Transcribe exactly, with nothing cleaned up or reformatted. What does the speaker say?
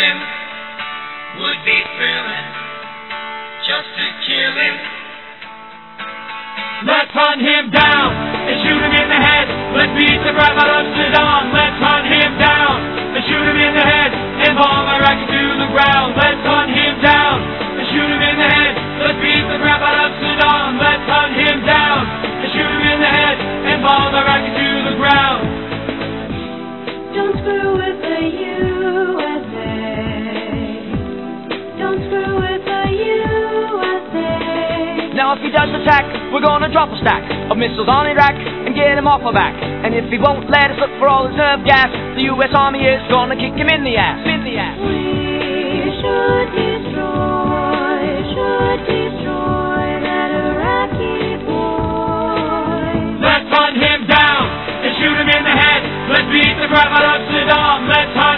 him would be thrilling, just to kill him. Let's hunt him down and shoot him in the head. Let's beat the crap out of Saddam. Let's hunt him down and shoot him in the head and bomb Iraq to the ground. Let's hunt him down and shoot him in the head. Let's beat the crap out of Saddam. Let's hunt him down and shoot him in the head and bomb Iraq to the ground. Don't screw with the U S A. Don't screw with the U S A. Now if he does attack, we're gonna drop a stack of missiles on Iraq and get him off our back. And if he won't let us look for all his nerve gas, the U S Army is gonna kick him in the ass. In the ass. We should destroy, should destroy that Iraqi boy. Let's hunt him down and shoot him in the head. Let's beat the crap out of Saddam. Let's hunt